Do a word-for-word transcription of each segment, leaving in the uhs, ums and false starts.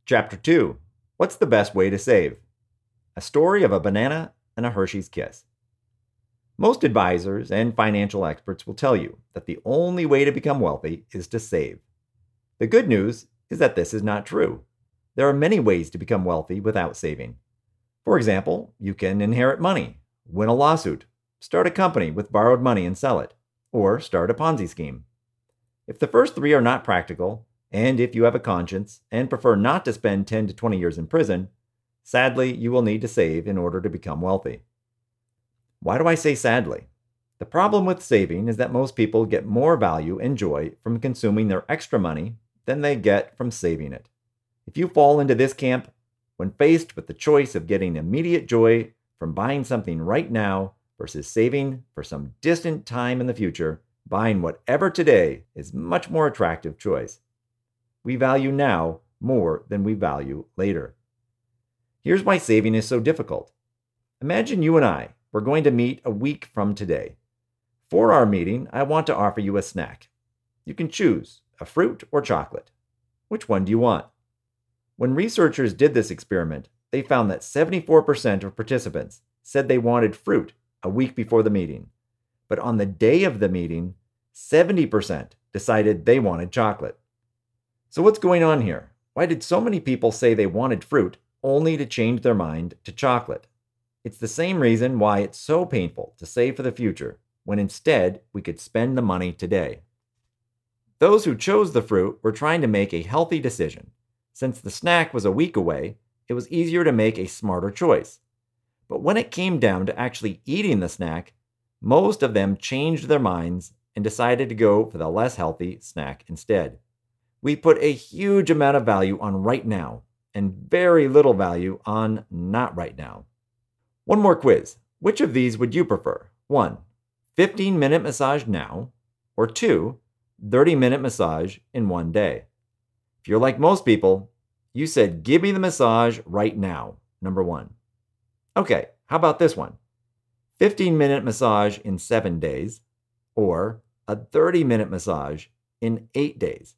Chapter two. What's the best way to save? A story of a banana and a Hershey's Kiss. Most advisors and financial experts will tell you that the only way to become wealthy is to save. The good news is that this is not true. There are many ways to become wealthy without saving. For example, you can inherit money, win a lawsuit, start a company with borrowed money and sell it, or start a Ponzi scheme. If the first three are not practical, and if you have a conscience and prefer not to spend ten to twenty years in prison, sadly, you will need to save in order to become wealthy. Why do I say sadly? The problem with saving is that most people get more value and joy from consuming their extra money than they get from saving it. If you fall into this camp, when faced with the choice of getting immediate joy from buying something right now versus saving for some distant time in the future, buying whatever today is much more attractive choice. We value now more than we value later. Here's why saving is so difficult. Imagine you and I were going to meet a week from today. For our meeting, I want to offer you a snack. You can choose a fruit or chocolate. Which one do you want? When researchers did this experiment, they found that seventy-four percent of participants said they wanted fruit a week before the meeting. But on the day of the meeting, seventy percent decided they wanted chocolate. So what's going on here? Why did so many people say they wanted fruit only to change their mind to chocolate? It's the same reason why it's so painful to save for the future, when instead we could spend the money today. Those who chose the fruit were trying to make a healthy decision. Since the snack was a week away, it was easier to make a smarter choice. But when it came down to actually eating the snack, most of them changed their minds and decided to go for the less healthy snack instead. We put a huge amount of value on right now and very little value on not right now. One more quiz. Which of these would you prefer? One, fifteen minute massage now, or two, thirty minute massage in one day. If you're like most people, you said, give me the massage right now, number one. Okay, how about this one? fifteen minute massage in seven days, or a thirty minute massage in eight days.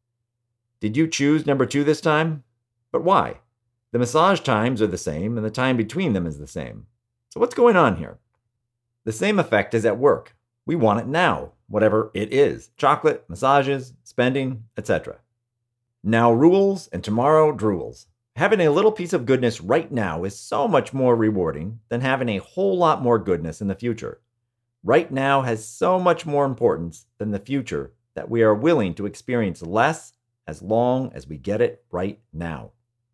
Did you choose number two this time? But why? The massage times are the same and the time between them is the same. So what's going on here? The same effect is at work. We want it now, whatever it is. Chocolate, massages, spending, et cetera. Now rules and tomorrow drools. Having a little piece of goodness right now is so much more rewarding than having a whole lot more goodness in the future. Right now has so much more importance than the future that we are willing to experience less as long as we get it right now.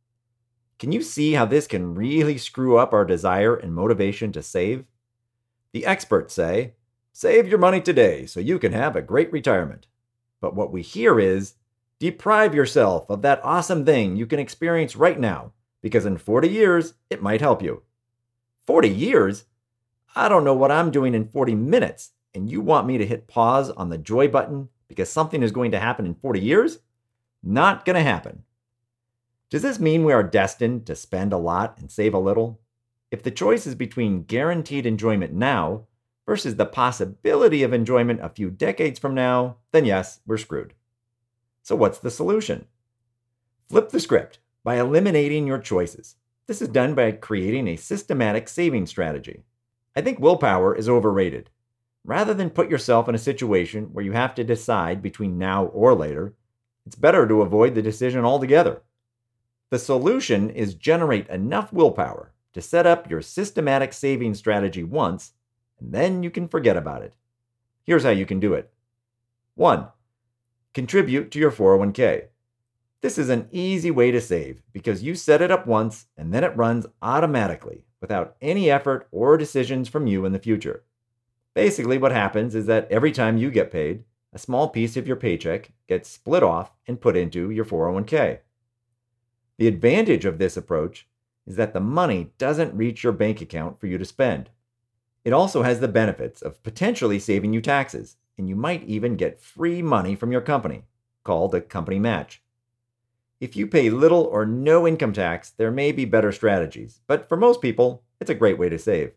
Can you see how this can really screw up our desire and motivation to save? The experts say, save your money today so you can have a great retirement. But what we hear is, deprive yourself of that awesome thing you can experience right now, because in forty years, it might help you. forty years? I don't know what I'm doing in forty minutes, and you want me to hit pause on the joy button because something is going to happen in forty years? Not going to happen. Does this mean we are destined to spend a lot and save a little? If the choice is between guaranteed enjoyment now versus the possibility of enjoyment a few decades from now, then yes, we're screwed. So what's the solution? Flip the script by eliminating your choices. This is done by creating a systematic saving strategy. I think willpower is overrated. Rather than put yourself in a situation where you have to decide between now or later, it's better to avoid the decision altogether. The solution is generate enough willpower to set up your systematic saving strategy once, and then you can forget about it. Here's how you can do it. One, contribute to your four oh one k. This is an easy way to save because you set it up once and then it runs automatically without any effort or decisions from you in the future. Basically, what happens is that every time you get paid, a small piece of your paycheck gets split off and put into your four oh one k. The advantage of this approach is that the money doesn't reach your bank account for you to spend. It also has the benefits of potentially saving you taxes, and you might even get free money from your company, called a company match. If you pay little or no income tax, there may be better strategies, but for most people, it's a great way to save.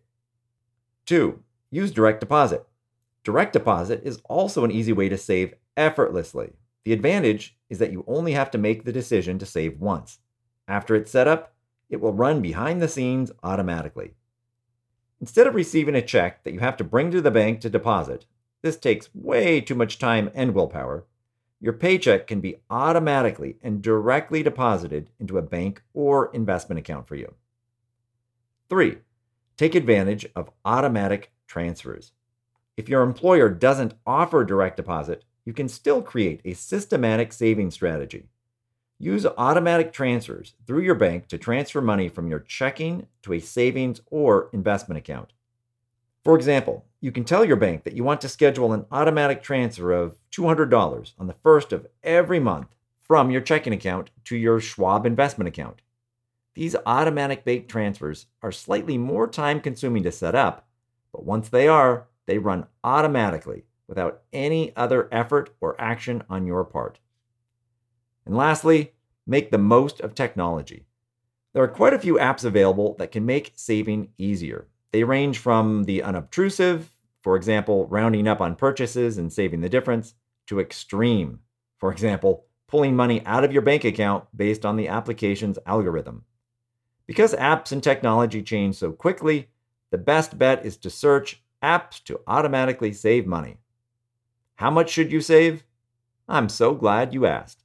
Two, use direct deposit. Direct deposit is also an easy way to save effortlessly. The advantage is that you only have to make the decision to save once. After it's set up, it will run behind the scenes automatically. Instead of receiving a check that you have to bring to the bank to deposit, this takes way too much time and willpower, your paycheck can be automatically and directly deposited into a bank or investment account for you. Three, take advantage of automatic transfers. If your employer doesn't offer direct deposit, you can still create a systematic saving strategy. Use automatic transfers through your bank to transfer money from your checking to a savings or investment account. For example, you can tell your bank that you want to schedule an automatic transfer of two hundred dollars on the first of every month from your checking account to your Schwab investment account. These automatic bank transfers are slightly more time-consuming to set up, but once they are, they run automatically without any other effort or action on your part. And lastly, make the most of technology. There are quite a few apps available that can make saving easier. They range from the unobtrusive, for example, rounding up on purchases and saving the difference, to extreme, for example, pulling money out of your bank account based on the application's algorithm. Because apps and technology change so quickly, the best bet is to search apps to automatically save money. How much should you save? I'm so glad you asked.